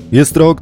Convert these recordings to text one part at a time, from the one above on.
Jest rok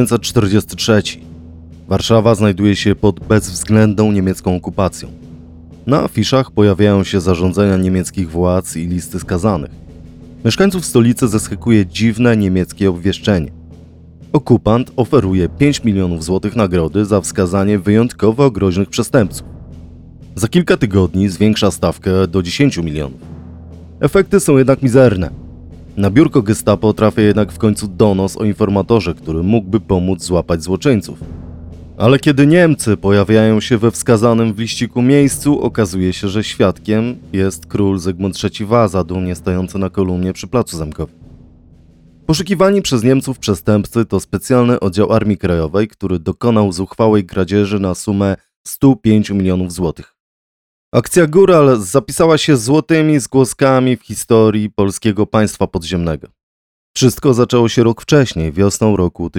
1943. Warszawa znajduje się pod bezwzględną niemiecką okupacją. Na afiszach pojawiają się zarządzenia niemieckich władz i listy skazanych. Mieszkańców stolicy zaskakuje dziwne niemieckie obwieszczenie. Okupant oferuje 5 milionów złotych nagrody za wskazanie wyjątkowo groźnych przestępców. Za kilka tygodni zwiększa stawkę do 10 milionów. Efekty są jednak mizerne. Na biurko Gestapo trafia jednak w końcu donos o informatorze, który mógłby pomóc złapać złoczyńców. Ale kiedy Niemcy pojawiają się we wskazanym w liściku miejscu, okazuje się, że świadkiem jest król Zygmunt III Waza, dumnie stojący na kolumnie przy Placu Zamkowym. Poszukiwani przez Niemców przestępcy to specjalny oddział Armii Krajowej, który dokonał zuchwałej kradzieży na sumę 105 milionów złotych. Akcja Góral zapisała się złotymi zgłoskami w historii polskiego państwa podziemnego. Wszystko zaczęło się rok wcześniej, wiosną roku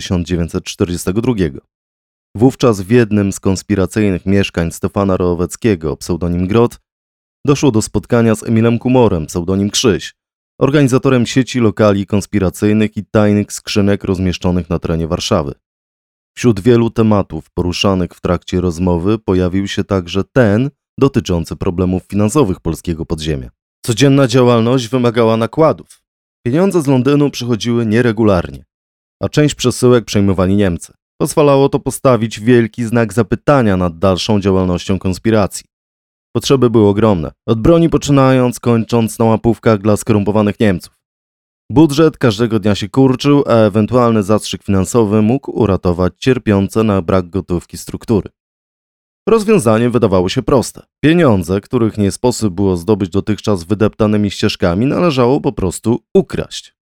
1942. Wówczas w jednym z konspiracyjnych mieszkań Stefana Rooweckiego, pseudonim Grot, doszło do spotkania z Emilem Kumorem, pseudonim Krzyś, organizatorem sieci lokali konspiracyjnych i tajnych skrzynek rozmieszczonych na terenie Warszawy. Wśród wielu tematów poruszanych w trakcie rozmowy pojawił się także ten dotyczący problemów finansowych polskiego podziemia. Codzienna działalność wymagała nakładów. Pieniądze z Londynu przychodziły nieregularnie, a część przesyłek przejmowali Niemcy. Pozwalało to postawić wielki znak zapytania nad dalszą działalnością konspiracji. Potrzeby były ogromne, od broni poczynając, kończąc na łapówkach dla skorumpowanych Niemców. Budżet każdego dnia się kurczył, a ewentualny zastrzyk finansowy mógł uratować cierpiące na brak gotówki struktury. Rozwiązanie wydawało się proste. Pieniądze, których nie sposób było zdobyć dotychczas wydeptanymi ścieżkami, należało po prostu ukraść.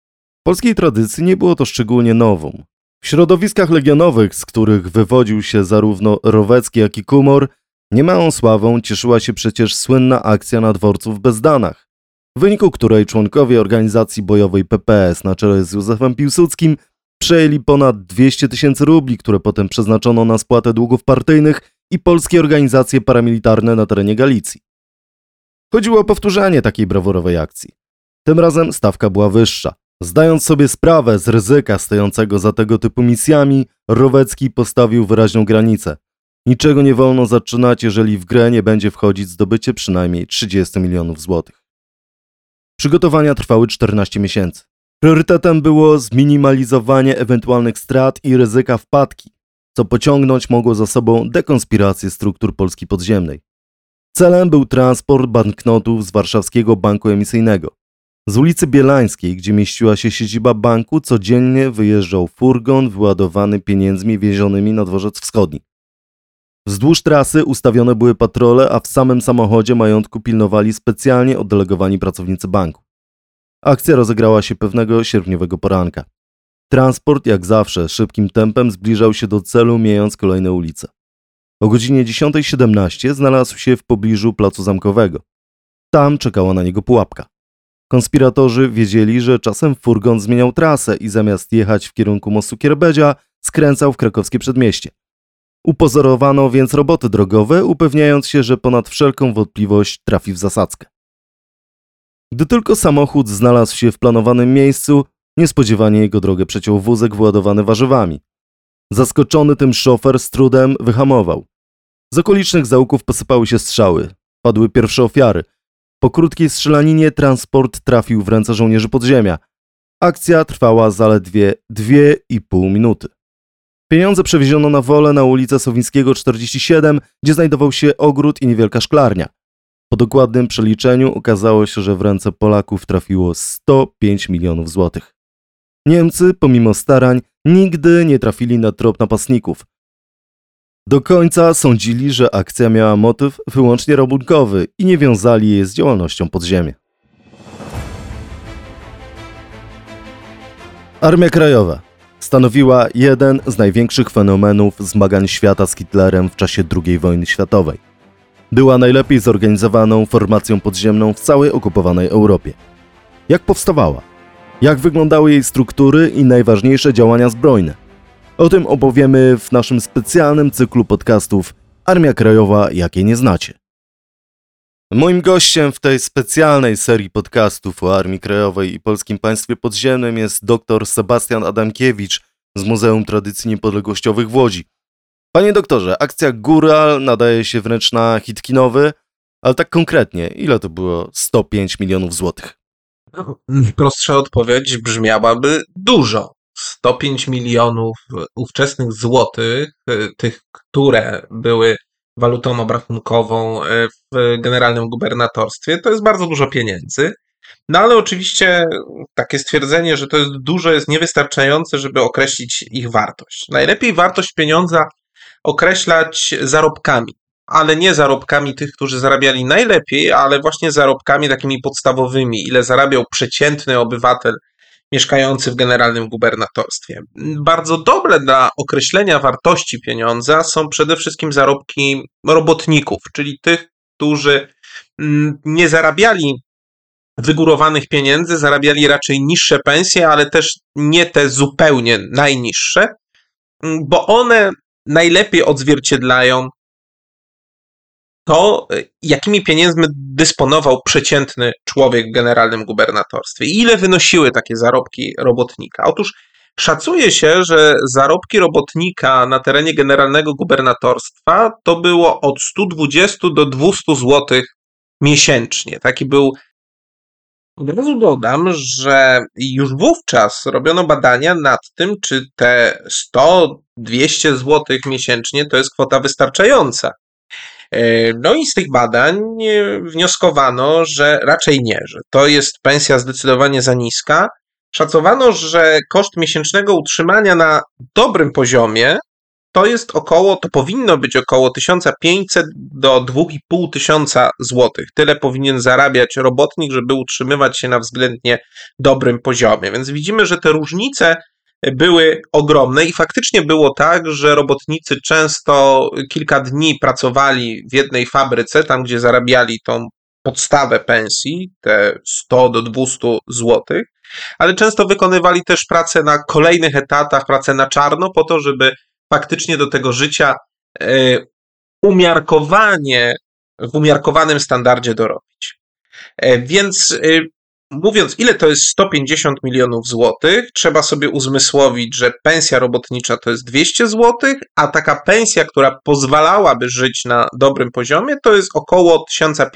W polskiej tradycji nie było to szczególnie novum. W środowiskach legionowych, z których wywodził się zarówno Rowecki, jak i Kumor, niemałą sławą cieszyła się przecież słynna akcja na dworcu w Bezdanach, w wyniku której członkowie organizacji bojowej PPS na czele z Józefem Piłsudskim przejęli ponad 200 tysięcy rubli, które potem przeznaczono na spłatę długów partyjnych i polskie organizacje paramilitarne na terenie Galicji. Chodziło o powtórzenie takiej brawurowej akcji. Tym razem stawka była wyższa. Zdając sobie sprawę z ryzyka stojącego za tego typu misjami, Rowecki postawił wyraźną granicę. Niczego nie wolno zaczynać, jeżeli w grę nie będzie wchodzić zdobycie przynajmniej 30 milionów złotych. Przygotowania trwały 14 miesięcy. Priorytetem było zminimalizowanie ewentualnych strat i ryzyka wpadki, co pociągnąć mogło za sobą dekonspirację struktur Polski podziemnej. Celem był transport banknotów z warszawskiego banku emisyjnego. Z ulicy Bielańskiej, gdzie mieściła się siedziba banku, codziennie wyjeżdżał furgon wyładowany pieniędzmi wiezionymi na dworzec wschodni. Wzdłuż trasy ustawione były patrole, a w samym samochodzie majątku pilnowali specjalnie oddelegowani pracownicy banku. Akcja rozegrała się pewnego sierpniowego poranka. Transport, jak zawsze, szybkim tempem zbliżał się do celu, mijając kolejne ulice. O godzinie 10:17 znalazł się w pobliżu Placu Zamkowego. Tam czekała na niego pułapka. Konspiratorzy wiedzieli, że czasem furgon zmieniał trasę i zamiast jechać w kierunku mostu Kierbedzia, skręcał w krakowskie przedmieście. Upozorowano więc roboty drogowe, upewniając się, że ponad wszelką wątpliwość trafi w zasadzkę. Gdy tylko samochód znalazł się w planowanym miejscu, niespodziewanie jego drogę przeciął wózek wyładowany warzywami. Zaskoczony tym szofer z trudem wyhamował. Z okolicznych zaułków posypały się strzały. Padły pierwsze ofiary. Po krótkiej strzelaninie transport trafił w ręce żołnierzy podziemia. Akcja trwała zaledwie 2,5 minuty. Pieniądze przewieziono na wolę na ulicę Sowińskiego 47, gdzie znajdował się ogród i niewielka szklarnia. Po dokładnym przeliczeniu okazało się, że w ręce Polaków trafiło 105 milionów złotych. Niemcy, pomimo starań, nigdy nie trafili na trop napastników. Do końca sądzili, że akcja miała motyw wyłącznie rabunkowy i nie wiązali jej z działalnością podziemia. Armia Krajowa stanowiła jeden z największych fenomenów zmagań świata z Hitlerem w czasie II wojny światowej. Była najlepiej zorganizowaną formacją podziemną w całej okupowanej Europie. Jak powstawała? Jak wyglądały jej struktury i najważniejsze działania zbrojne? O tym opowiemy w naszym specjalnym cyklu podcastów Armia Krajowa, jakiej nie znacie. Moim gościem w tej specjalnej serii podcastów o Armii Krajowej i Polskim Państwie Podziemnym jest dr Sebastian Adamkiewicz, z Muzeum Tradycji Niepodległościowych w Łodzi. Panie doktorze, akcja Góral nadaje się wręcz na hit kinowy, ale tak konkretnie, ile to było 105 milionów złotych? Prostsza odpowiedź brzmiałaby dużo. 105 milionów ówczesnych złotych, tych, które były walutą obrachunkową w generalnym gubernatorstwie, to jest bardzo dużo pieniędzy. No ale oczywiście takie stwierdzenie, że to jest dużo, jest niewystarczające, żeby określić ich wartość. Najlepiej wartość pieniądza określać zarobkami, ale nie zarobkami tych, którzy zarabiali najlepiej, ale właśnie zarobkami takimi podstawowymi, ile zarabiał przeciętny obywatel mieszkający w generalnym gubernatorstwie. Bardzo dobre dla określenia wartości pieniądza są przede wszystkim zarobki robotników, czyli tych, którzy nie zarabiali wygórowanych pieniędzy, zarabiali raczej niższe pensje, ale też nie te zupełnie najniższe, bo one najlepiej odzwierciedlają to, jakimi pieniędzmi dysponował przeciętny człowiek w generalnym gubernatorstwie. I ile wynosiły takie zarobki robotnika? Otóż szacuje się, że zarobki robotnika na terenie generalnego gubernatorstwa to było od 120 do 200 zł miesięcznie. Taki był. Od razu dodam, że już wówczas robiono badania nad tym, czy te 100-200 zł miesięcznie to jest kwota wystarczająca. No i z tych badań wnioskowano, że raczej nie, że to jest pensja zdecydowanie za niska. Szacowano, że koszt miesięcznego utrzymania na dobrym poziomie to powinno być około 1500 do 2500 złotych. Tyle powinien zarabiać robotnik, żeby utrzymywać się na względnie dobrym poziomie. Więc widzimy, że te różnice były ogromne i faktycznie było tak, że robotnicy często kilka dni pracowali w jednej fabryce, tam gdzie zarabiali tą podstawę pensji, te 100 do 200 złotych, ale często wykonywali też pracę na kolejnych etatach, pracę na czarno po to, żeby faktycznie do tego życia w umiarkowanym standardzie dorobić. Więc mówiąc, ile to jest 150 milionów złotych, trzeba sobie uzmysłowić, że pensja robotnicza to jest 200 złotych, a taka pensja, która pozwalałaby żyć na dobrym poziomie, to jest około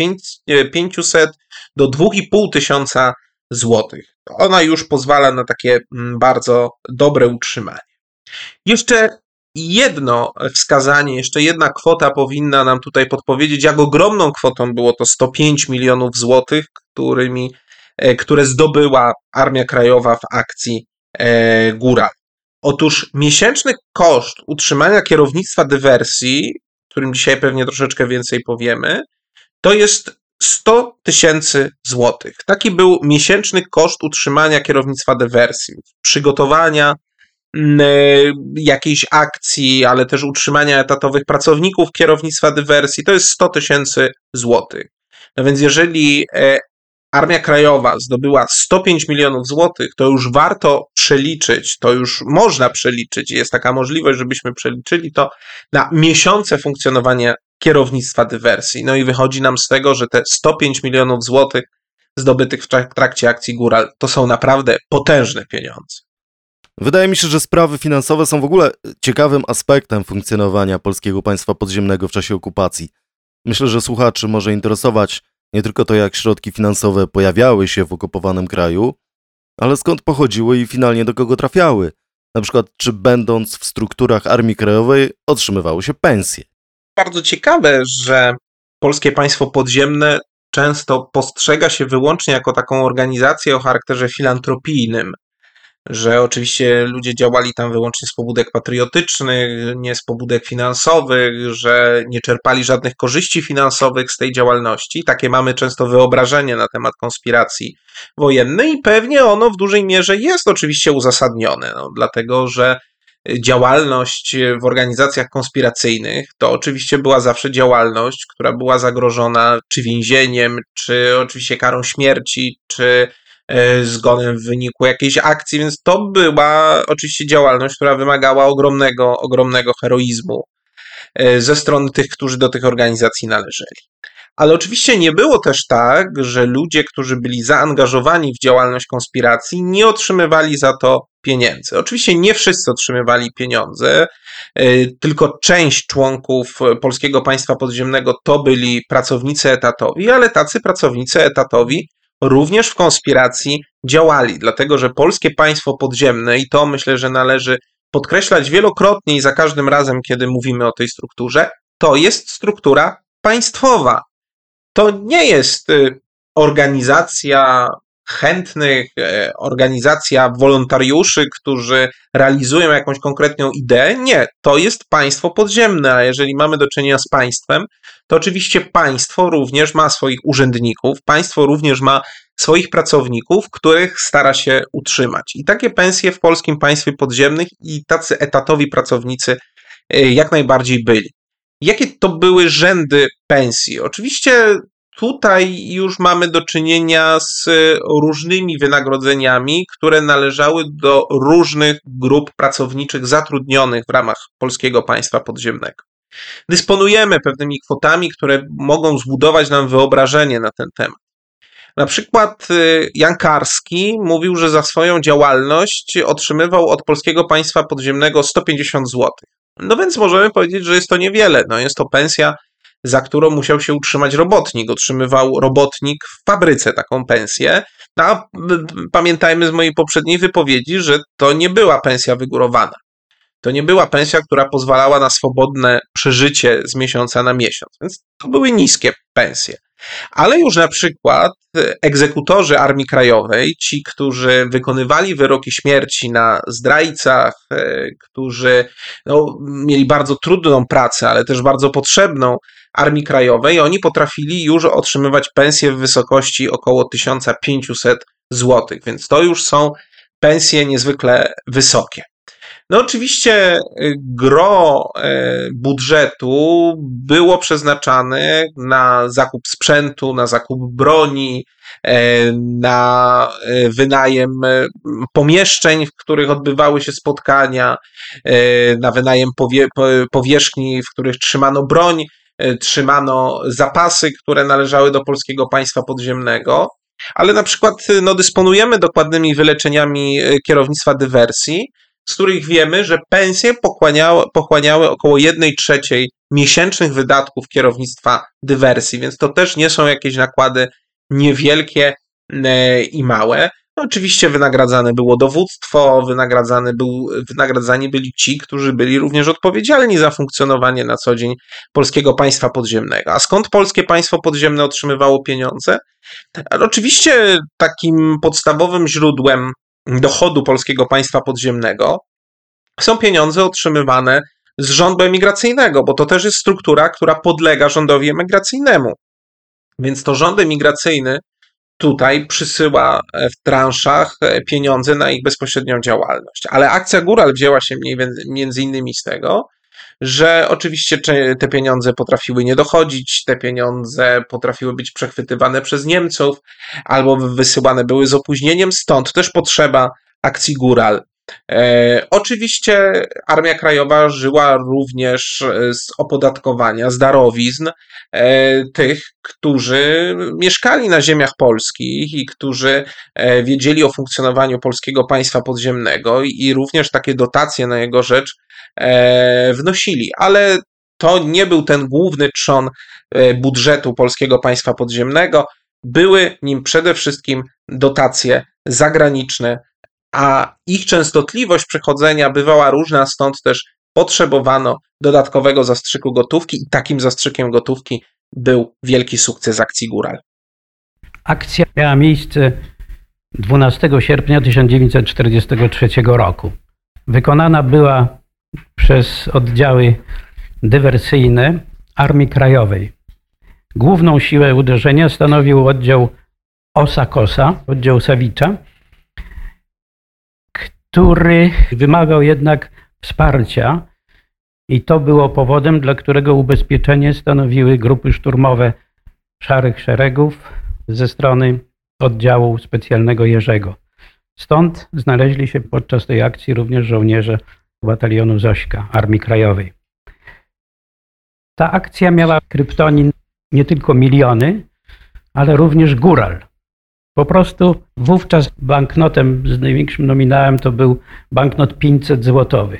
1500 do 2500 złotych. Ona już pozwala na takie bardzo dobre utrzymanie. Jeszcze jedno wskazanie, jeszcze jedna kwota powinna nam tutaj podpowiedzieć, jak ogromną kwotą było to 105 milionów złotych, które zdobyła Armia Krajowa w akcji Góral. Otóż miesięczny koszt utrzymania kierownictwa dywersji, o którym dzisiaj pewnie troszeczkę więcej powiemy, to jest 100 000 złotych. Taki był miesięczny koszt utrzymania kierownictwa dywersji, przygotowania jakiejś akcji, ale też utrzymania etatowych pracowników kierownictwa dywersji, to jest 100 000 złotych. No więc jeżeli Armia Krajowa zdobyła 105 milionów złotych, to już warto przeliczyć, to już można przeliczyć, jest taka możliwość, żebyśmy przeliczyli to na miesiące funkcjonowania kierownictwa dywersji. No i wychodzi nam z tego, że te 105 milionów złotych zdobytych w trakcie akcji Góral to są naprawdę potężne pieniądze. Wydaje mi się, że sprawy finansowe są w ogóle ciekawym aspektem funkcjonowania polskiego państwa podziemnego w czasie okupacji. Myślę, że słuchaczy może interesować nie tylko to, jak środki finansowe pojawiały się w okupowanym kraju, ale skąd pochodziły i finalnie do kogo trafiały. Na przykład, czy będąc w strukturach Armii Krajowej otrzymywały się pensje. Bardzo ciekawe, że polskie państwo podziemne często postrzega się wyłącznie jako taką organizację o charakterze filantropijnym, że oczywiście ludzie działali tam wyłącznie z pobudek patriotycznych, nie z pobudek finansowych, że nie czerpali żadnych korzyści finansowych z tej działalności. Takie mamy często wyobrażenie na temat konspiracji wojennej i pewnie ono w dużej mierze jest oczywiście uzasadnione, dlatego że działalność w organizacjach konspiracyjnych to oczywiście była zawsze działalność, która była zagrożona czy więzieniem, czy oczywiście karą śmierci, czy zgonem w wyniku jakiejś akcji, więc to była oczywiście działalność, która wymagała ogromnego heroizmu ze strony tych, którzy do tych organizacji należeli. Ale oczywiście nie było też tak, że ludzie, którzy byli zaangażowani w działalność konspiracji, nie otrzymywali za to pieniędzy. Oczywiście nie wszyscy otrzymywali pieniądze, tylko część członków Polskiego Państwa Podziemnego to byli pracownicy etatowi, ale tacy pracownicy etatowi również w konspiracji działali, dlatego że Polskie Państwo Podziemne, i to myślę, że należy podkreślać wielokrotnie i za każdym razem, kiedy mówimy o tej strukturze, to jest struktura państwowa. To nie jest organizacja chętnych, organizacja wolontariuszy, którzy realizują jakąś konkretną ideę. Nie, to jest państwo podziemne, a jeżeli mamy do czynienia z państwem, to oczywiście państwo również ma swoich urzędników, państwo również ma swoich pracowników, których stara się utrzymać. I takie pensje w polskim państwie podziemnym i tacy etatowi pracownicy jak najbardziej byli. Jakie to były rzędy pensji? Oczywiście tutaj już mamy do czynienia z różnymi wynagrodzeniami, które należały do różnych grup pracowniczych zatrudnionych w ramach Polskiego Państwa Podziemnego. Dysponujemy pewnymi kwotami, które mogą zbudować nam wyobrażenie na ten temat. Na przykład Jan Karski mówił, że za swoją działalność otrzymywał od Polskiego Państwa Podziemnego 150 zł. No więc możemy powiedzieć, że jest to niewiele. No jest to pensja, za którą musiał się utrzymać robotnik. Otrzymywał robotnik w fabryce taką pensję. A pamiętajmy z mojej poprzedniej wypowiedzi, że to nie była pensja wygórowana. To nie była pensja, która pozwalała na swobodne przeżycie z miesiąca na miesiąc. Więc to były niskie pensje. Ale już na przykład egzekutorzy Armii Krajowej, ci, którzy wykonywali wyroki śmierci na zdrajcach, którzy mieli bardzo trudną pracę, ale też bardzo potrzebną Armii Krajowej, oni potrafili już otrzymywać pensje w wysokości około 1500 zł, więc to już są pensje niezwykle wysokie. No oczywiście gro budżetu było przeznaczane na zakup sprzętu, na zakup broni, na wynajem pomieszczeń, w których odbywały się spotkania, na wynajem powierzchni, w których trzymano broń, trzymano zapasy, które należały do Polskiego Państwa Podziemnego. Ale na przykład dysponujemy dokładnymi wyleczeniami kierownictwa dywersji, z których wiemy, że pensje pochłaniały około 1/3 miesięcznych wydatków kierownictwa dywersji, więc to też nie są jakieś nakłady niewielkie i małe. No oczywiście wynagradzane było dowództwo, wynagradzani byli ci, którzy byli również odpowiedzialni za funkcjonowanie na co dzień Polskiego Państwa Podziemnego. A skąd Polskie Państwo Podziemne otrzymywało pieniądze? Oczywiście takim podstawowym źródłem dochodu Polskiego Państwa Podziemnego są pieniądze otrzymywane z rządu emigracyjnego, bo to też jest struktura, która podlega rządowi emigracyjnemu. Więc to rząd emigracyjny tutaj przysyła w transzach pieniądze na ich bezpośrednią działalność. Ale akcja Góral wzięła się między innymi z tego, że oczywiście te pieniądze potrafiły nie dochodzić, te pieniądze potrafiły być przechwytywane przez Niemców albo wysyłane były z opóźnieniem, stąd też potrzeba akcji Góral. Oczywiście Armia Krajowa żyła również z opodatkowania, z darowizn tych, którzy mieszkali na ziemiach polskich i którzy wiedzieli o funkcjonowaniu Polskiego Państwa Podziemnego i również takie dotacje na jego rzecz wnosili, ale to nie był ten główny trzon budżetu Polskiego Państwa Podziemnego, były nim przede wszystkim dotacje zagraniczne, a ich częstotliwość przychodzenia bywała różna, stąd też potrzebowano dodatkowego zastrzyku gotówki i takim zastrzykiem gotówki był wielki sukces akcji Góral. Akcja miała miejsce 12 sierpnia 1943 roku. Wykonana była przez oddziały dywersyjne Armii Krajowej. Główną siłę uderzenia stanowił oddział Osa-Kosa, oddział Sawicza, który wymagał jednak wsparcia i to było powodem, dla którego ubezpieczenie stanowiły grupy szturmowe Szarych Szeregów ze strony oddziału specjalnego Jerzego. Stąd znaleźli się podczas tej akcji również żołnierze batalionu Zośka Armii Krajowej. Ta akcja miała kryptonim nie tylko Miliony, ale również Góral. Po prostu wówczas banknotem z największym nominałem to był banknot 500 złotowy.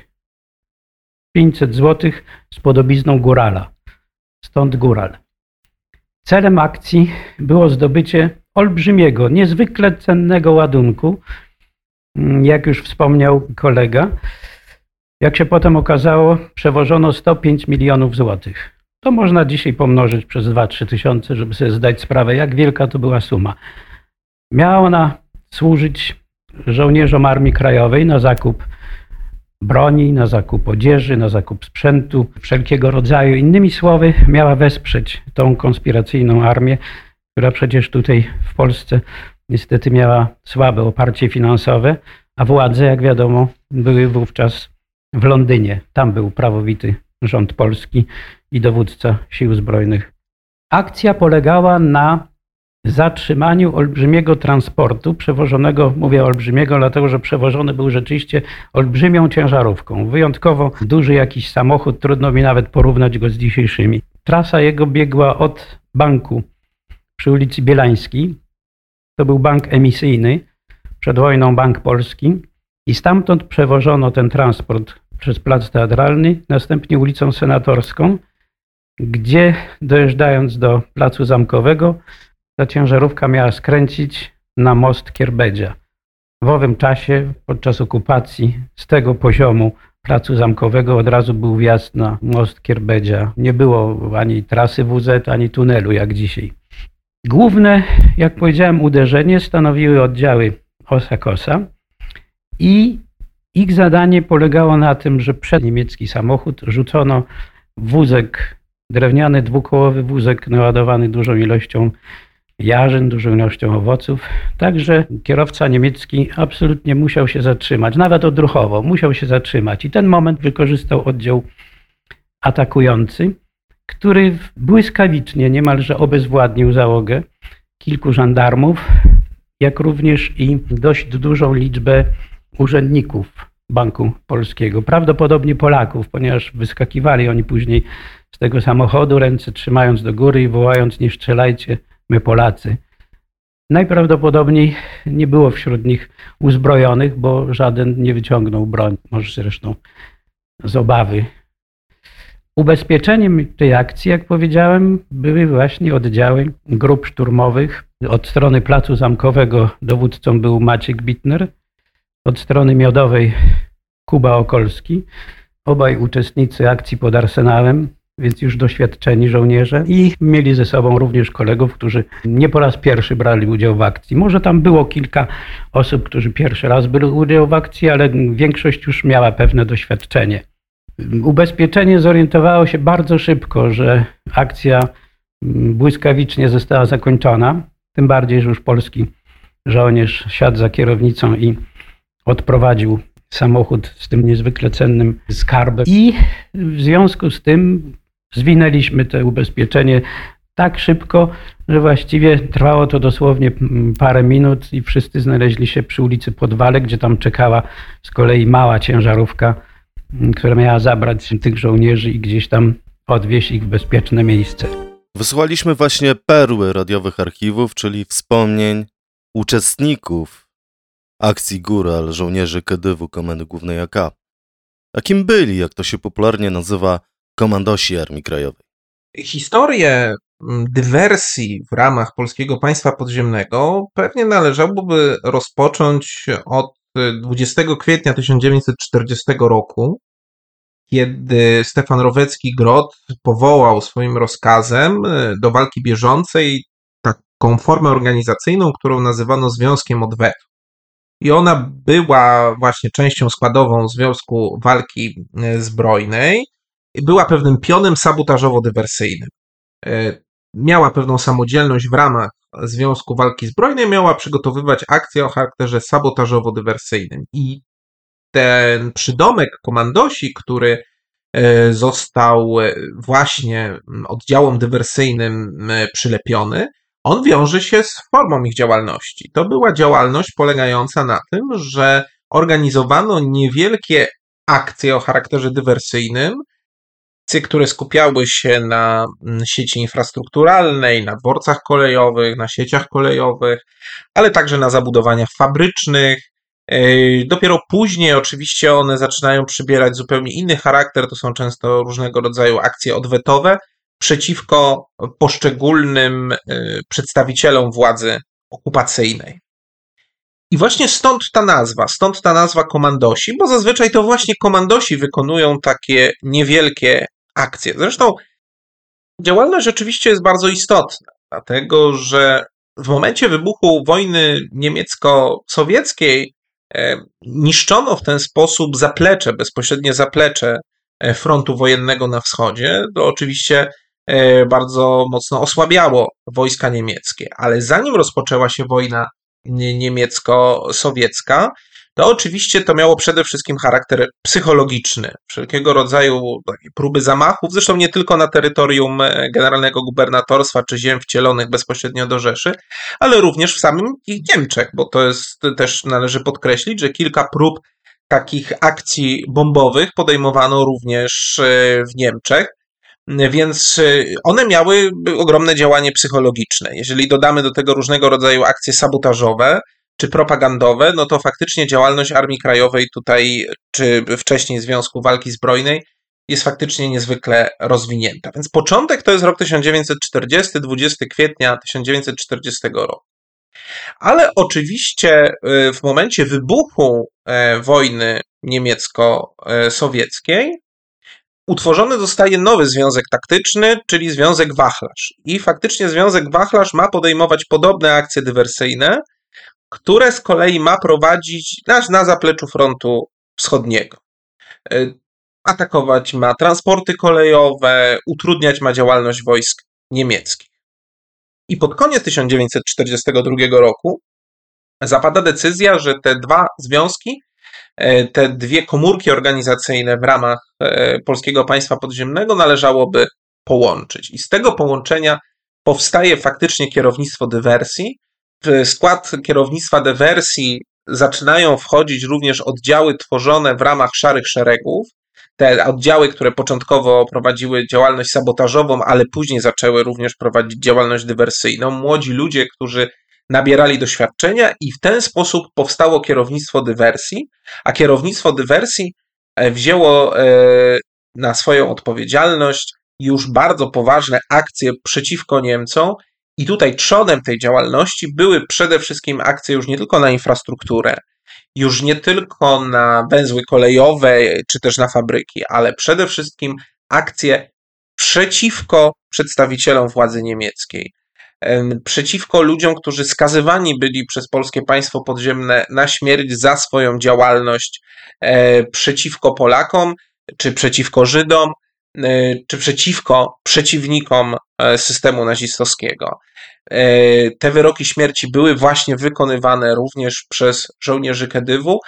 500 złotych z podobizną górala. Stąd góral. Celem akcji było zdobycie olbrzymiego, niezwykle cennego ładunku, jak już wspomniał kolega. Jak się potem okazało, przewożono 105 milionów złotych. To można dzisiaj pomnożyć przez 2-3 tysiące, żeby sobie zdać sprawę, jak wielka to była suma. Miała ona służyć żołnierzom Armii Krajowej na zakup broni, na zakup odzieży, na zakup sprzętu wszelkiego rodzaju. Innymi słowy, miała wesprzeć tą konspiracyjną armię, która przecież tutaj w Polsce niestety miała słabe oparcie finansowe, a władze, jak wiadomo, były wówczas w Londynie. Tam był prawowity rząd polski i dowódca sił zbrojnych. Akcja polegała na zatrzymaniu olbrzymiego transportu przewożonego, mówię olbrzymiego, dlatego że przewożony był rzeczywiście olbrzymią ciężarówką. Wyjątkowo duży jakiś samochód, trudno mi nawet porównać go z dzisiejszymi. Trasa jego biegła od banku przy ulicy Bielańskiej. To był bank emisyjny, przed wojną Bank Polski. I stamtąd przewożono ten transport przez Plac Teatralny, następnie ulicą Senatorską, gdzie dojeżdżając do Placu Zamkowego, ta ciężarówka miała skręcić na most Kierbedzia. W owym czasie, podczas okupacji, z tego poziomu Placu Zamkowego od razu był wjazd na most Kierbedzia. Nie było ani trasy WZ, ani tunelu jak dzisiaj. Główne, jak powiedziałem, uderzenie stanowiły oddziały OSA-KOS-a i ich zadanie polegało na tym, że przed niemiecki samochód rzucono wózek, drewniany dwukołowy wózek naładowany dużą ilością jarzyn, dużą ilością owoców. Także kierowca niemiecki absolutnie musiał się zatrzymać, nawet odruchowo musiał się zatrzymać. I ten moment wykorzystał oddział atakujący, który błyskawicznie niemalże obezwładnił załogę kilku żandarmów, jak również i dość dużą liczbę urzędników Banku Polskiego. Prawdopodobnie Polaków, ponieważ wyskakiwali oni później z tego samochodu, ręce trzymając do góry i wołając: nie strzelajcie, my Polacy. Najprawdopodobniej nie było wśród nich uzbrojonych, bo żaden nie wyciągnął broni, może zresztą z obawy. Ubezpieczeniem tej akcji, jak powiedziałem, były właśnie oddziały grup szturmowych. Od strony Placu Zamkowego dowódcą był Maciek Bitner, od strony Miodowej Kuba Okolski. Obaj uczestnicy akcji pod Arsenałem, więc już doświadczeni żołnierze i mieli ze sobą również kolegów, którzy nie po raz pierwszy brali udział w akcji. Może tam było kilka osób, którzy pierwszy raz brali udział w akcji, ale większość już miała pewne doświadczenie. Ubezpieczenie zorientowało się bardzo szybko, że akcja błyskawicznie została zakończona, tym bardziej, że już polski żołnierz siadł za kierownicą i odprowadził samochód z tym niezwykle cennym skarbem. I w związku z tym zwinęliśmy to ubezpieczenie tak szybko, że właściwie trwało to dosłownie parę minut i wszyscy znaleźli się przy ulicy Podwale, gdzie tam czekała z kolei mała ciężarówka, która miała zabrać tych żołnierzy i gdzieś tam odwieźć ich w bezpieczne miejsce. Wysłuchaliśmy właśnie perły radiowych archiwów, czyli wspomnień uczestników akcji Góral, żołnierzy KDW Komendy Głównej AK. A kim byli, jak to się popularnie nazywa, komandosi Armii Krajowej? Historię dywersji w ramach Polskiego Państwa Podziemnego pewnie należałoby rozpocząć od 20 kwietnia 1940 roku, kiedy Stefan Rowecki-Grot powołał swoim rozkazem do walki bieżącej taką formę organizacyjną, którą nazywano Związkiem Odwetu. I ona była właśnie częścią składową Związku Walki Zbrojnej i była pewnym pionem sabotażowo-dywersyjnym. Miała pewną samodzielność w ramach Związku Walki Zbrojnej, miała przygotowywać akcje o charakterze sabotażowo-dywersyjnym. I ten przydomek komandosi, który został właśnie oddziałom dywersyjnym przylepiony, on wiąże się z formą ich działalności. To była działalność polegająca na tym, że organizowano niewielkie akcje o charakterze dywersyjnym akcje, które skupiały się na sieci infrastrukturalnej, na dworcach kolejowych, na sieciach kolejowych, ale także na zabudowaniach fabrycznych. Dopiero później oczywiście one zaczynają przybierać zupełnie inny charakter, to są często różnego rodzaju akcje odwetowe przeciwko poszczególnym przedstawicielom władzy okupacyjnej. I właśnie stąd ta nazwa komandosi, bo zazwyczaj to właśnie komandosi wykonują takie niewielkie akcje. Zresztą działalność oczywiście jest bardzo istotna, dlatego że w momencie wybuchu wojny niemiecko-sowieckiej niszczono w ten sposób bezpośrednie zaplecze frontu wojennego na wschodzie. To oczywiście bardzo mocno osłabiało wojska niemieckie, ale zanim rozpoczęła się wojna niemiecko-sowiecka, to oczywiście to miało przede wszystkim charakter psychologiczny. Wszelkiego rodzaju takie próby zamachów, zresztą nie tylko na terytorium generalnego gubernatorstwa czy ziem wcielonych bezpośrednio do Rzeszy, ale również w samym Niemczech, bo to jest też należy podkreślić, że kilka prób takich akcji bombowych podejmowano również w Niemczech. Więc one miały ogromne działanie psychologiczne. Jeżeli dodamy do tego różnego rodzaju akcje sabotażowe czy propagandowe, no to faktycznie działalność Armii Krajowej tutaj, czy wcześniej Związku Walki Zbrojnej, jest faktycznie niezwykle rozwinięta. Więc początek to jest rok 1940, 20 kwietnia 1940 roku. Ale oczywiście w momencie wybuchu wojny niemiecko-sowieckiej utworzony zostaje nowy związek taktyczny, czyli Związek Wachlarz. I faktycznie Związek Wachlarz ma podejmować podobne akcje dywersyjne, które z kolei ma prowadzić na zapleczu frontu wschodniego. Atakować ma transporty kolejowe, utrudniać ma działalność wojsk niemieckich. I pod koniec 1942 roku zapada decyzja, że te dwa związki, te dwie komórki organizacyjne w ramach Polskiego Państwa Podziemnego należałoby połączyć. I z tego połączenia powstaje faktycznie kierownictwo dywersji. W skład kierownictwa dywersji zaczynają wchodzić również oddziały tworzone w ramach Szarych Szeregów. Te oddziały, które początkowo prowadziły działalność sabotażową, ale później zaczęły również prowadzić działalność dywersyjną. Młodzi ludzie, którzy nabierali doświadczenia i w ten sposób powstało kierownictwo dywersji, a kierownictwo dywersji wzięło na swoją odpowiedzialność już bardzo poważne akcje przeciwko Niemcom i tutaj trzonem tej działalności były przede wszystkim akcje już nie tylko na infrastrukturę, już nie tylko na węzły kolejowe czy też na fabryki, ale przede wszystkim akcje przeciwko przedstawicielom władzy niemieckiej, przeciwko ludziom, którzy skazywani byli przez Polskie Państwo Podziemne na śmierć za swoją działalność przeciwko Polakom, czy przeciwko Żydom, czy przeciwko przeciwnikom systemu nazistowskiego. Te wyroki śmierci były właśnie wykonywane również przez żołnierzy Kedywu,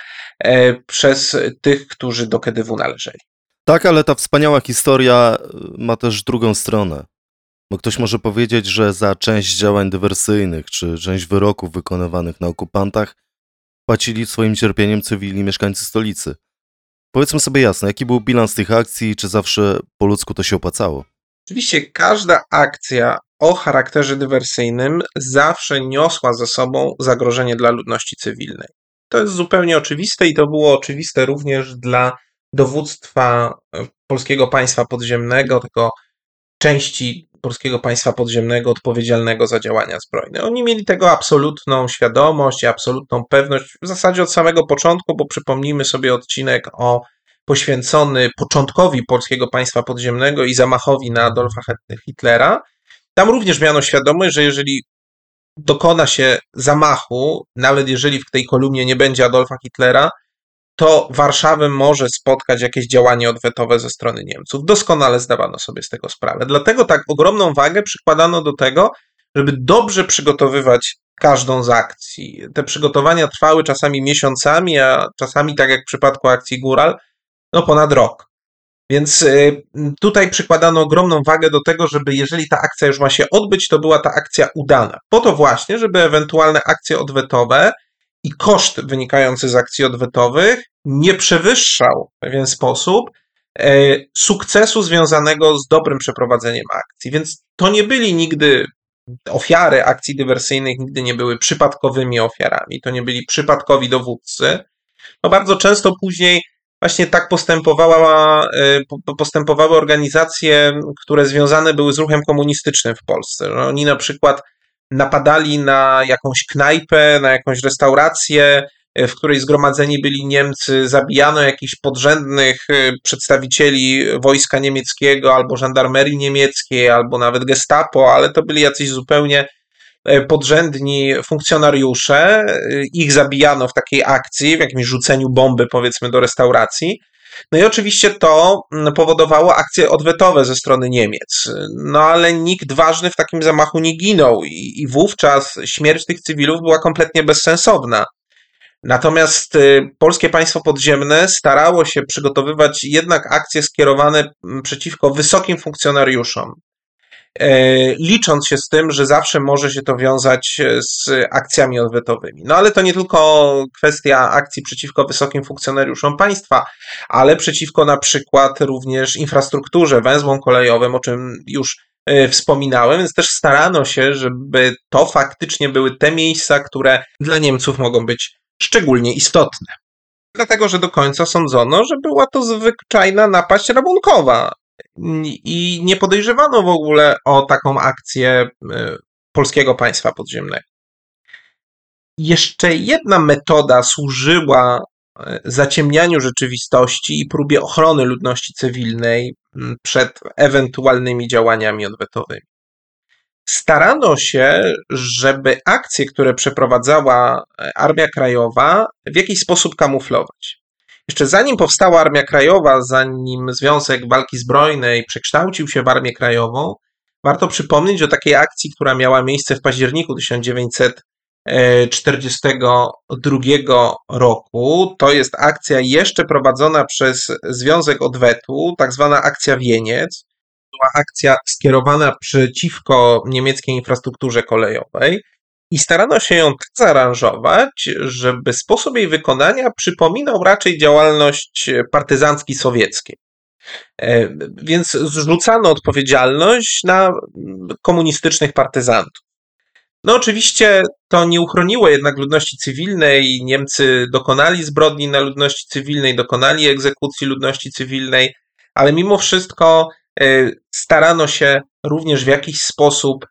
przez tych, którzy do Kedywu należeli. Tak, ale ta wspaniała historia ma też drugą stronę. Bo ktoś może powiedzieć, że za część działań dywersyjnych czy część wyroków wykonywanych na okupantach płacili swoim cierpieniem cywilni mieszkańcy stolicy. Powiedzmy sobie jasno, jaki był bilans tych akcji i czy zawsze po ludzku to się opłacało? Oczywiście każda akcja o charakterze dywersyjnym zawsze niosła ze sobą zagrożenie dla ludności cywilnej. To jest zupełnie oczywiste i to było oczywiste również dla dowództwa Polskiego Państwa Podziemnego, tego części Polskiego Państwa Podziemnego odpowiedzialnego za działania zbrojne. Oni mieli tego absolutną świadomość i absolutną pewność w zasadzie od samego początku, bo przypomnijmy sobie odcinek poświęcony początkowi Polskiego Państwa Podziemnego i zamachowi na Adolfa Hitlera. Tam również miano świadomość, że jeżeli dokona się zamachu, nawet jeżeli w tej kolumnie nie będzie Adolfa Hitlera, to Warszawę może spotkać jakieś działanie odwetowe ze strony Niemców. Doskonale zdawano sobie z tego sprawę. Dlatego tak ogromną wagę przykładano do tego, żeby dobrze przygotowywać każdą z akcji. Te przygotowania trwały czasami miesiącami, a czasami, tak jak w przypadku akcji Góral, ponad rok. Więc tutaj przykładano ogromną wagę do tego, żeby jeżeli ta akcja już ma się odbyć, to była ta akcja udana. Po to właśnie, żeby ewentualne akcje odwetowe i koszt wynikający z akcji odwetowych nie przewyższał w pewien sposób sukcesu związanego z dobrym przeprowadzeniem akcji. Więc to nie byli nigdy ofiary akcji dywersyjnych, nigdy nie były przypadkowymi ofiarami, to nie byli przypadkowi dowódcy. No bardzo często później właśnie tak postępowały organizacje, które związane były z ruchem komunistycznym w Polsce. No, oni na przykład napadali na jakąś knajpę, na jakąś restaurację, w której zgromadzeni byli Niemcy, zabijano jakichś podrzędnych przedstawicieli wojska niemieckiego, albo żandarmerii niemieckiej, albo nawet gestapo, ale to byli jacyś zupełnie podrzędni funkcjonariusze. Ich zabijano w takiej akcji, w jakimś rzuceniu bomby, powiedzmy, do restauracji. No i oczywiście to powodowało akcje odwetowe ze strony Niemiec. No ale nikt ważny w takim zamachu nie ginął i wówczas śmierć tych cywilów była kompletnie bezsensowna. Natomiast polskie państwo podziemne starało się przygotowywać jednak akcje skierowane przeciwko wysokim funkcjonariuszom, licząc się z tym, że zawsze może się to wiązać z akcjami odwetowymi. No ale to nie tylko kwestia akcji przeciwko wysokim funkcjonariuszom państwa, ale przeciwko na przykład również infrastrukturze, węzłom kolejowym, o czym już wspominałem, więc też starano się, żeby to faktycznie były te miejsca, które dla Niemców mogą być szczególnie istotne. Dlatego, że do końca sądzono, że była to zwyczajna napaść rabunkowa i nie podejrzewano w ogóle o taką akcję polskiego państwa podziemnego. Jeszcze jedna metoda służyła zaciemnianiu rzeczywistości i próbie ochrony ludności cywilnej przed ewentualnymi działaniami odwetowymi. Starano się, żeby akcje, które przeprowadzała Armia Krajowa, w jakiś sposób kamuflować. Jeszcze zanim powstała Armia Krajowa, zanim Związek Walki Zbrojnej przekształcił się w Armię Krajową, warto przypomnieć o takiej akcji, która miała miejsce w październiku 1942 roku. To jest akcja jeszcze prowadzona przez Związek Odwetu, tak zwana akcja Wieniec. Była akcja skierowana przeciwko niemieckiej infrastrukturze kolejowej i starano się ją tak zaaranżować, żeby sposób jej wykonania przypominał raczej działalność partyzancki-sowieckiej. Więc zrzucano odpowiedzialność na komunistycznych partyzantów. No oczywiście to nie uchroniło jednak ludności cywilnej. Niemcy dokonali zbrodni na ludności cywilnej, dokonali egzekucji ludności cywilnej, ale mimo wszystko starano się również w jakiś sposób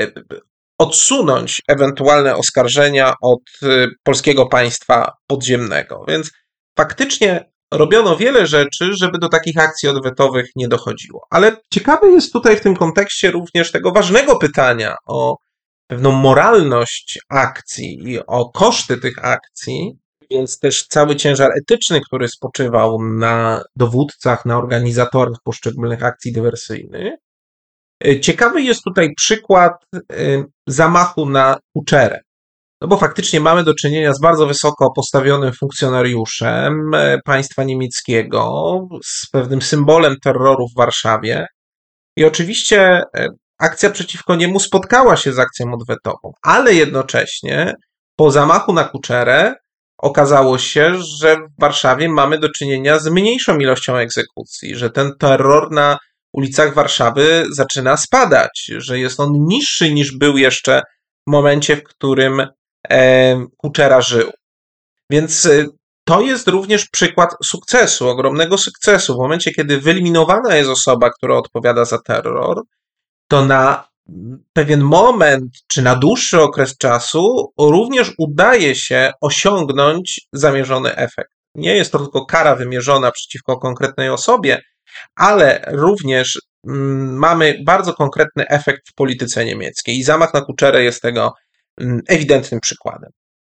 odsunąć ewentualne oskarżenia od polskiego państwa podziemnego. Więc faktycznie robiono wiele rzeczy, żeby do takich akcji odwetowych nie dochodziło. Ale ciekawe jest tutaj w tym kontekście również tego ważnego pytania o pewną moralność akcji i o koszty tych akcji, więc też cały ciężar etyczny, który spoczywał na dowódcach, na organizatorach poszczególnych akcji dywersyjnych. Ciekawy jest tutaj przykład zamachu na Kuczerę. No bo faktycznie mamy do czynienia z bardzo wysoko postawionym funkcjonariuszem państwa niemieckiego, z pewnym symbolem terroru w Warszawie. I oczywiście akcja przeciwko niemu spotkała się z akcją odwetową, ale jednocześnie po zamachu na Kuczerę okazało się, że w Warszawie mamy do czynienia z mniejszą ilością egzekucji, że ten terror na ulicach Warszawy zaczyna spadać, że jest on niższy niż był jeszcze w momencie, w którym Kuczera żył. Więc to jest również przykład sukcesu, ogromnego sukcesu. W momencie, kiedy wyeliminowana jest osoba, która odpowiada za terror, to na pewien moment, czy na dłuższy okres czasu również udaje się osiągnąć zamierzony efekt. Nie jest to tylko kara wymierzona przeciwko konkretnej osobie, ale również mamy bardzo konkretny efekt w polityce niemieckiej i zamach na Kuczerę jest tego ewidentnym przykładem.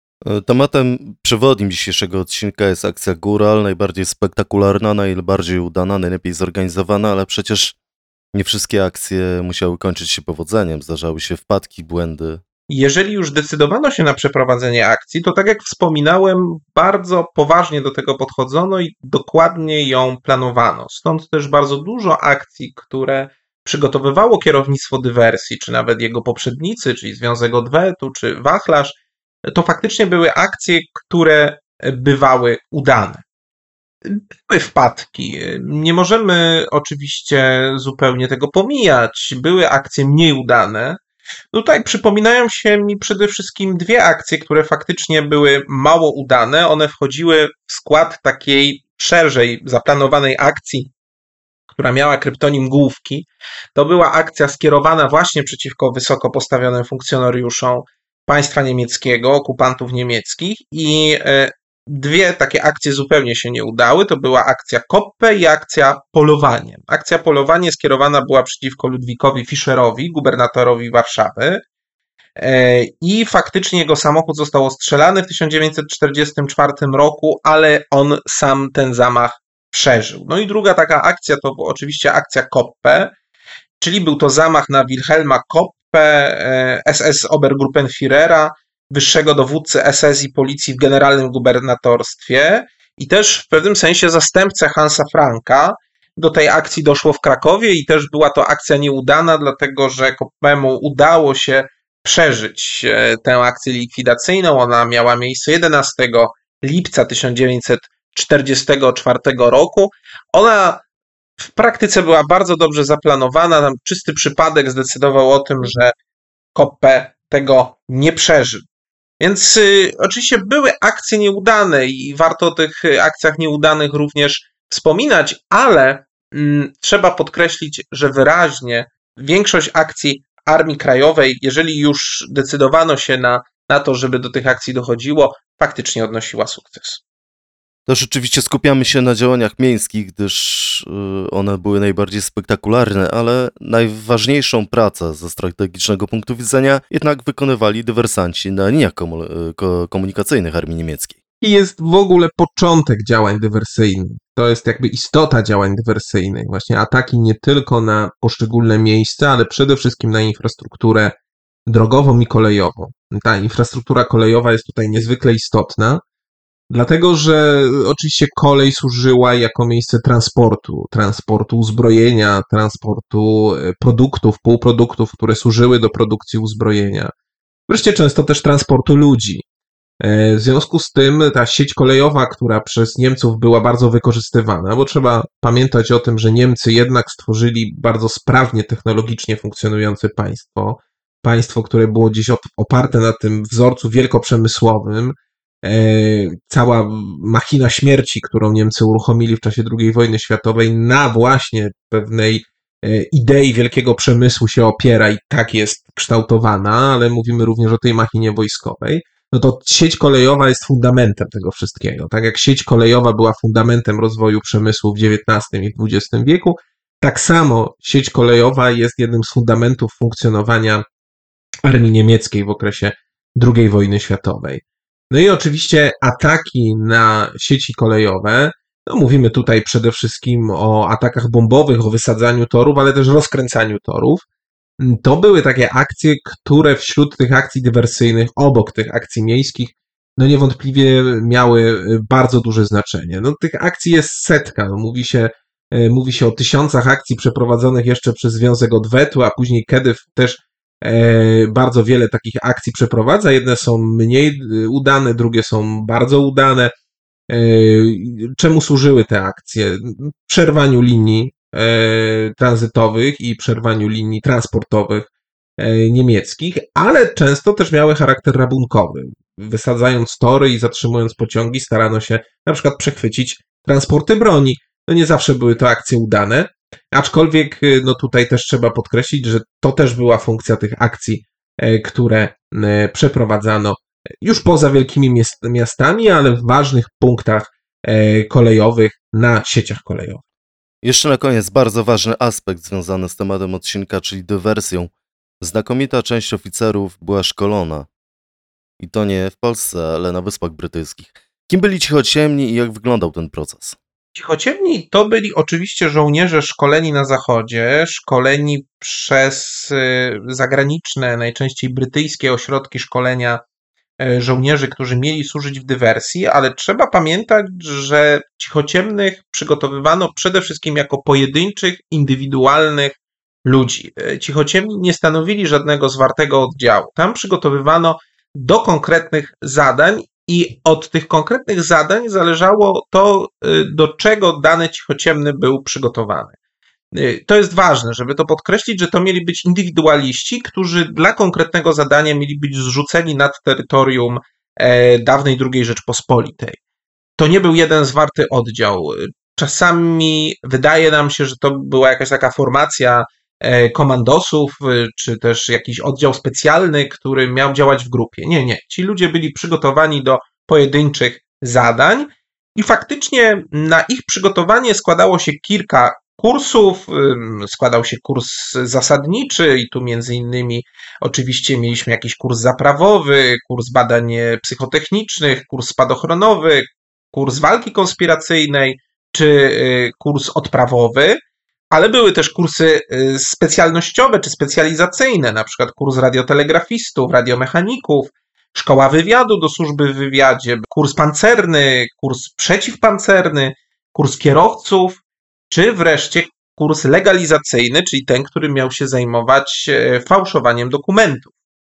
Tematem przewodnim dzisiejszego odcinka jest akcja Góral, najbardziej spektakularna, najbardziej udana, najlepiej zorganizowana, ale przecież nie wszystkie akcje musiały kończyć się powodzeniem, zdarzały się wpadki, błędy. Jeżeli już decydowano się na przeprowadzenie akcji, to tak jak wspominałem, bardzo poważnie do tego podchodzono i dokładnie ją planowano. Stąd też bardzo dużo akcji, które przygotowywało kierownictwo dywersji, czy nawet jego poprzednicy, czyli Związek Odwetu, czy Wachlarz, to faktycznie były akcje, które bywały udane. Były wpadki. Nie możemy oczywiście zupełnie tego pomijać. Były akcje mniej udane. Tutaj przypominają się mi przede wszystkim dwie akcje, które faktycznie były mało udane. One wchodziły w skład takiej szerzej zaplanowanej akcji, która miała kryptonim Główki. To była akcja skierowana właśnie przeciwko wysoko postawionym funkcjonariuszom państwa niemieckiego, okupantów niemieckich i dwie takie akcje zupełnie się nie udały. To była akcja Koppe i akcja Polowanie. Akcja Polowanie skierowana była przeciwko Ludwikowi Fischerowi, gubernatorowi Warszawy. I faktycznie jego samochód został ostrzelany w 1944 roku, ale on sam ten zamach przeżył. No i druga taka akcja to była oczywiście akcja Koppe, czyli był to zamach na Wilhelma Koppe, SS-Obergruppenführera, wyższego dowódcy SS i policji w generalnym gubernatorstwie i też w pewnym sensie zastępcę Hansa Franka. Do tej akcji doszło w Krakowie i też była to akcja nieudana, dlatego że Koppemu udało się przeżyć tę akcję likwidacyjną. Ona miała miejsce 11 lipca 1944 roku. Ona w praktyce była bardzo dobrze zaplanowana. Tam czysty przypadek zdecydował o tym, że Koppe tego nie przeżył. Więc oczywiście były akcje nieudane i warto o tych akcjach nieudanych również wspominać, ale trzeba podkreślić, że wyraźnie większość akcji Armii Krajowej, jeżeli już decydowano się na to, żeby do tych akcji dochodziło, faktycznie odnosiła sukces. Też oczywiście skupiamy się na działaniach miejskich, gdyż one były najbardziej spektakularne, ale najważniejszą pracę ze strategicznego punktu widzenia jednak wykonywali dywersanci na liniach komunikacyjnych armii niemieckiej. I jest w ogóle początek działań dywersyjnych. To jest jakby istota działań dywersyjnych. Właśnie ataki nie tylko na poszczególne miejsca, ale przede wszystkim na infrastrukturę drogową i kolejową. Ta infrastruktura kolejowa jest tutaj niezwykle istotna, dlatego że oczywiście kolej służyła jako miejsce transportu uzbrojenia, transportu produktów, półproduktów, które służyły do produkcji uzbrojenia. Wreszcie często też transportu ludzi. W związku z tym ta sieć kolejowa, która przez Niemców była bardzo wykorzystywana, bo trzeba pamiętać o tym, że Niemcy jednak stworzyli bardzo sprawnie technologicznie funkcjonujące państwo, które było gdzieś oparte na tym wzorcu wielkoprzemysłowym. Cała machina śmierci, którą Niemcy uruchomili w czasie II wojny światowej, na właśnie pewnej idei wielkiego przemysłu się opiera i tak jest kształtowana, ale mówimy również o tej machinie wojskowej. No to sieć kolejowa jest fundamentem tego wszystkiego. Tak jak sieć kolejowa była fundamentem rozwoju przemysłu w XIX i w XX wieku, tak samo sieć kolejowa jest jednym z fundamentów funkcjonowania armii niemieckiej w okresie II wojny światowej. No i oczywiście ataki na sieci kolejowe, no mówimy tutaj przede wszystkim o atakach bombowych, o wysadzaniu torów, ale też rozkręcaniu torów. To były takie akcje, które wśród tych akcji dywersyjnych, obok tych akcji miejskich, no niewątpliwie miały bardzo duże znaczenie. No tych akcji jest setka, no mówi się o tysiącach akcji przeprowadzonych jeszcze przez Związek Odwetu, a później KEDYW też bardzo wiele takich akcji przeprowadza. Jedne są mniej udane, drugie są bardzo udane. Czemu służyły te akcje? Przerwaniu linii tranzytowych i przerwaniu linii transportowych niemieckich, ale często też miały charakter rabunkowy. Wysadzając tory i zatrzymując pociągi, starano się na przykład przechwycić transporty broni. No nie zawsze były to akcje udane, aczkolwiek no tutaj też trzeba podkreślić, że to też była funkcja tych akcji, które przeprowadzano już poza wielkimi miastami, ale w ważnych punktach kolejowych na sieciach kolejowych. Jeszcze na koniec bardzo ważny aspekt związany z tematem odcinka, czyli dywersją. Znakomita część oficerów była szkolona. I to nie w Polsce, ale na Wyspach Brytyjskich. Kim byli cichociemni i jak wyglądał ten proces? Cichociemni to byli oczywiście żołnierze szkoleni na Zachodzie, szkoleni przez zagraniczne, najczęściej brytyjskie ośrodki szkolenia żołnierzy, którzy mieli służyć w dywersji, ale trzeba pamiętać, że cichociemnych przygotowywano przede wszystkim jako pojedynczych, indywidualnych ludzi. Cichociemni nie stanowili żadnego zwartego oddziału. Tam przygotowywano do konkretnych zadań i od tych konkretnych zadań zależało to, do czego dany cichociemny był przygotowany. To jest ważne, żeby to podkreślić, że to mieli być indywidualiści, którzy dla konkretnego zadania mieli być zrzuceni nad terytorium dawnej II Rzeczpospolitej. To nie był jeden zwarty oddział. Czasami wydaje nam się, że to była jakaś taka formacja komandosów, czy też jakiś oddział specjalny, który miał działać w grupie. Nie. Ci ludzie byli przygotowani do pojedynczych zadań i faktycznie na ich przygotowanie składało się kilka kursów. Składał się kurs zasadniczy i tu między innymi oczywiście mieliśmy jakiś kurs zaprawowy, kurs badań psychotechnicznych, kurs spadochronowy, kurs walki konspiracyjnej czy kurs odprawowy, ale były też kursy specjalnościowe czy specjalizacyjne, na przykład kurs radiotelegrafistów, radiomechaników, szkoła wywiadu do służby w wywiadzie, kurs pancerny, kurs przeciwpancerny, kurs kierowców, czy wreszcie kurs legalizacyjny, czyli ten, który miał się zajmować fałszowaniem dokumentów.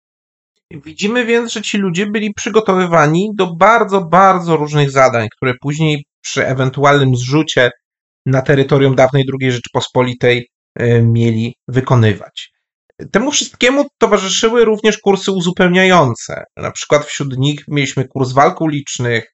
Widzimy więc, że ci ludzie byli przygotowywani do bardzo, bardzo różnych zadań, które później przy ewentualnym zrzucie na terytorium dawnej II Rzeczypospolitej mieli wykonywać. Temu wszystkiemu towarzyszyły również kursy uzupełniające. Na przykład wśród nich mieliśmy kurs walk ulicznych,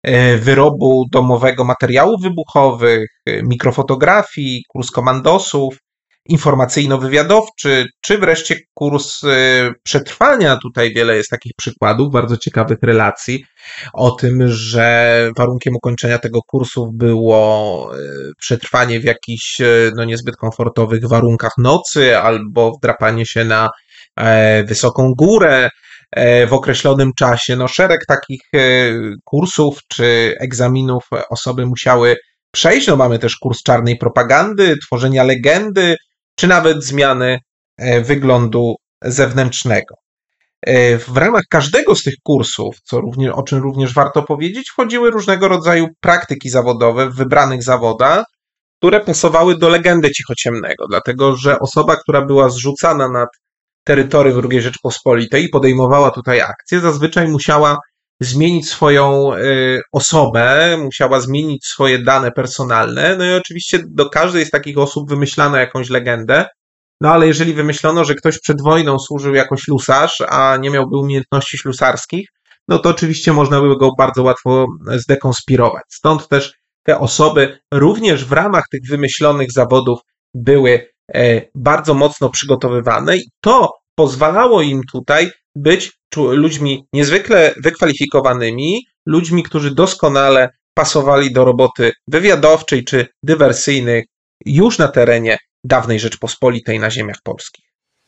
wyrobu domowego materiałów wybuchowych, mikrofotografii, kurs komandosów, informacyjno-wywiadowczy, czy wreszcie kurs przetrwania. Tutaj wiele jest takich przykładów, bardzo ciekawych relacji o tym, że warunkiem ukończenia tego kursu było przetrwanie w jakichś niezbyt komfortowych warunkach nocy albo wdrapanie się na wysoką górę w określonym czasie. Szereg takich kursów czy egzaminów osoby musiały przejść. Mamy też kurs czarnej propagandy, tworzenia legendy, czy nawet zmiany wyglądu zewnętrznego. W ramach każdego z tych kursów, o czym również warto powiedzieć, wchodziły różnego rodzaju praktyki zawodowe w wybranych zawodach, które pasowały do legendy cichociemnego, dlatego że osoba, która była zrzucana nad terytorium II Rzeczpospolitej i podejmowała tutaj akcję, zazwyczaj musiała zmienić swoją osobę, musiała zmienić swoje dane personalne, i oczywiście do każdej z takich osób wymyślano jakąś legendę, ale jeżeli wymyślono, że ktoś przed wojną służył jako ślusarz, a nie miałby umiejętności ślusarskich, to oczywiście można by go bardzo łatwo zdekonspirować. Stąd też te osoby również w ramach tych wymyślonych zawodów były bardzo mocno przygotowywane i to pozwalało im tutaj być ludźmi niezwykle wykwalifikowanymi, ludźmi, którzy doskonale pasowali do roboty wywiadowczej czy dywersyjnej już na terenie dawnej Rzeczpospolitej na ziemiach polskich.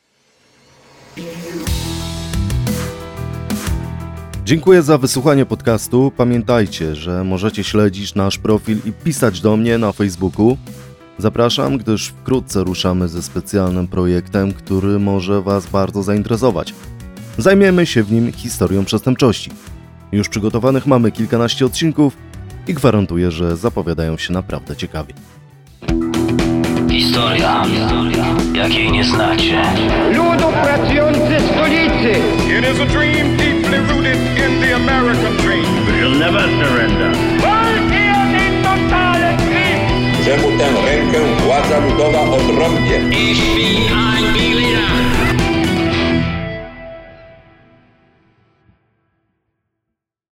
Dziękuję za wysłuchanie podcastu. Pamiętajcie, że możecie śledzić nasz profil i pisać do mnie na Facebooku. Zapraszam, gdyż wkrótce ruszamy ze specjalnym projektem, który może Was bardzo zainteresować. Zajmiemy się w nim historią przestępczości. Już przygotowanych mamy kilkanaście odcinków i gwarantuję, że zapowiadają się naprawdę ciekawie. Historia, jakiej nie znacie. Ludu pracujący stolicy! It is a dream deeply rooted in the American dream. We'll never surrender. Walki o ten totalny Czemu tę rękę władza ludowa odrąbie? Ich